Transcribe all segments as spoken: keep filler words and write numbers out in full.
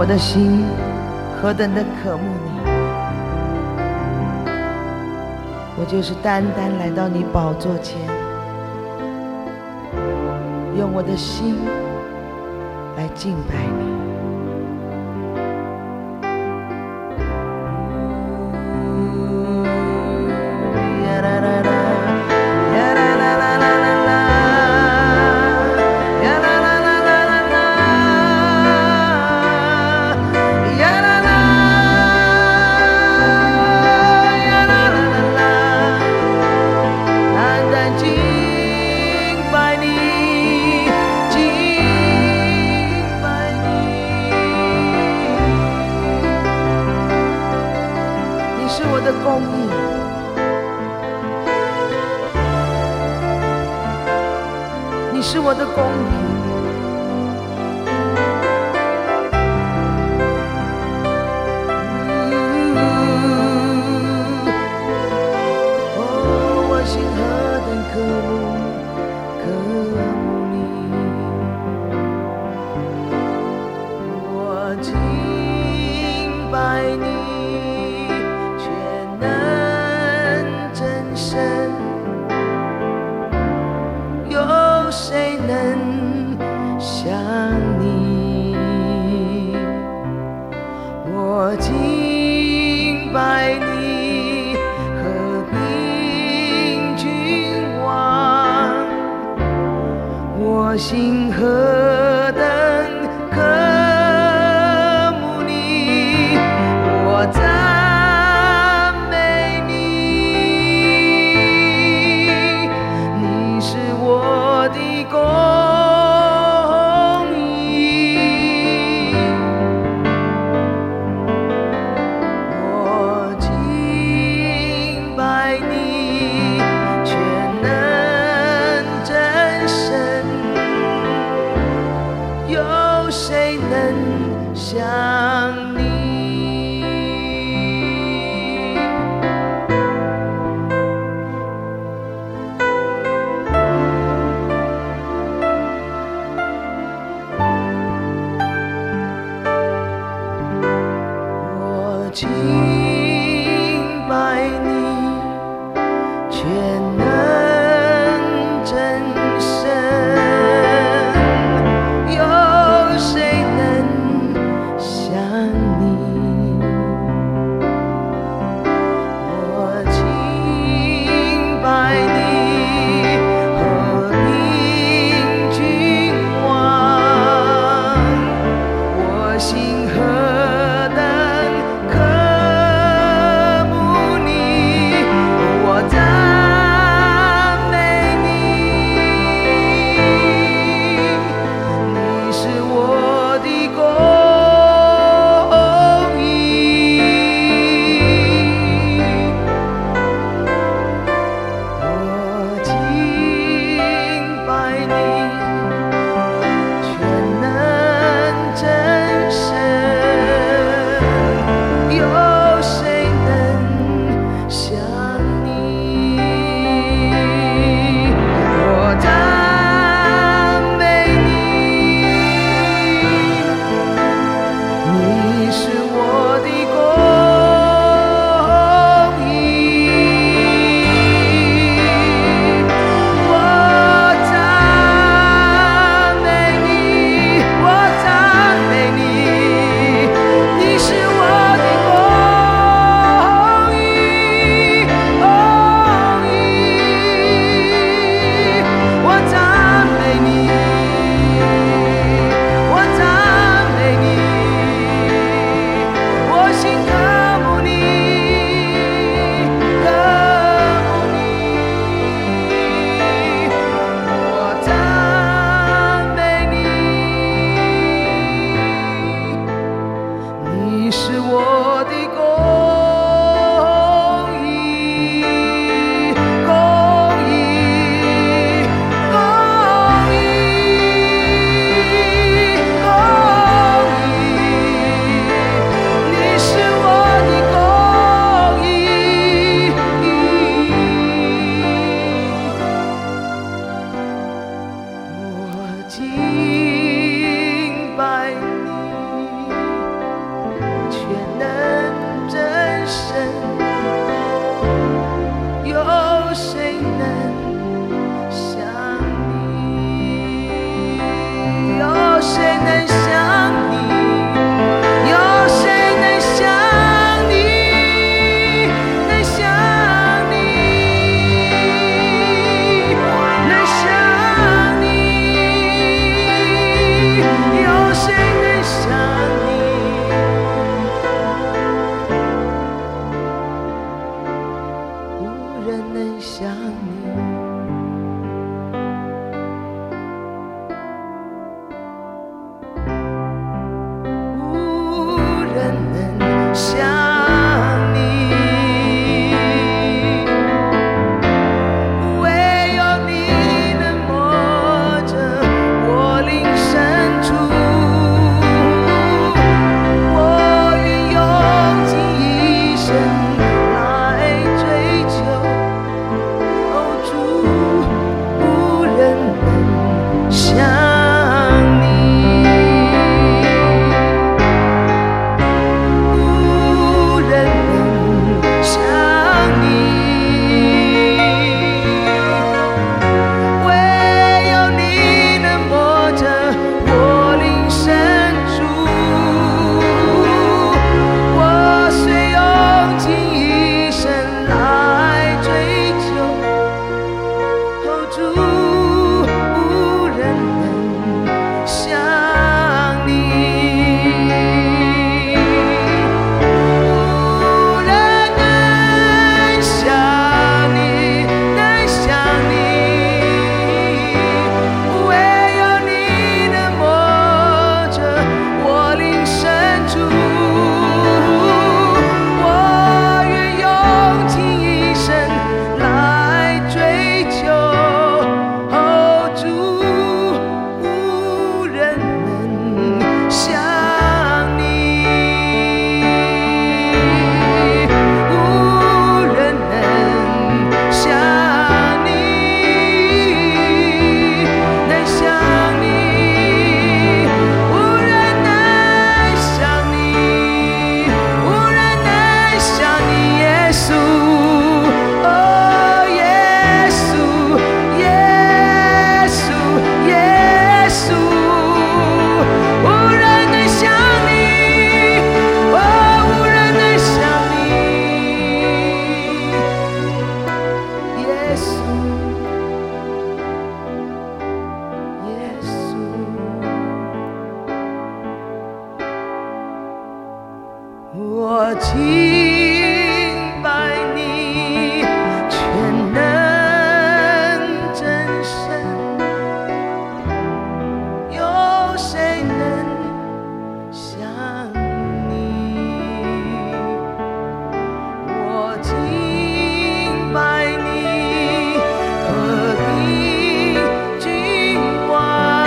我的心何等的渴慕你，我就是单单来到你宝座前，用我的心来敬拜你。公义，你是我的公平，哦，我心何等渴慕，渴慕你，我敬拜你。谁能像你？我敬拜你，和平君王，我心何等渴慕你，我赞美你，你是我的公义，我敬拜你，全能真神，有谁能像你？敬拜你，全能真神，有谁能像你？我敬拜你，和平君王，我心何等渴我敬拜你，全能真神，有谁能像你？我敬拜你，何必君王？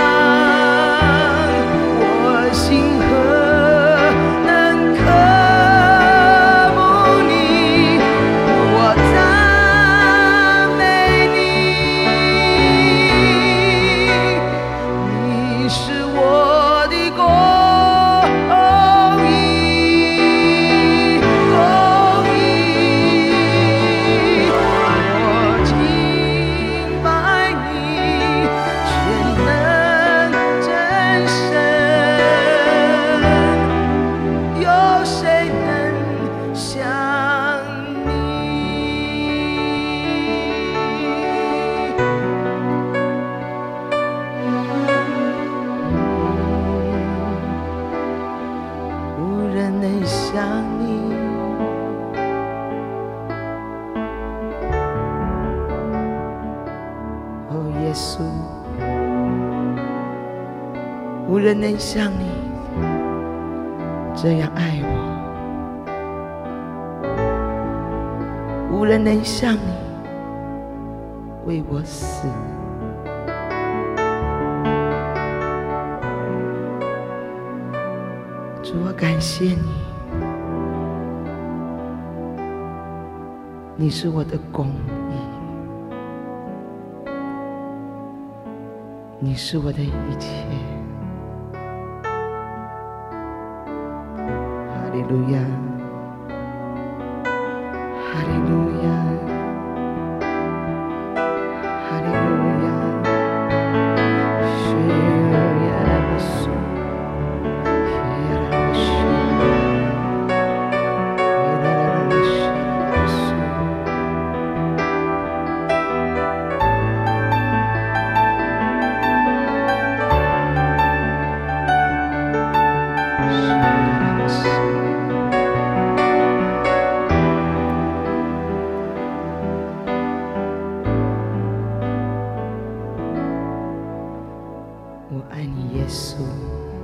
我心何能渴慕你？我赞美你，你是我的公义，公义。我敬拜你，全能真神，有谁能像你？无人能像你，哦，耶稣，无人能像你这样爱我，无人能像你为我死。主，我感谢你，你是我的公义，你是我的一切。哈利路亚，哈利路亚，哈利路亚，是耶和华。我爱你，耶稣。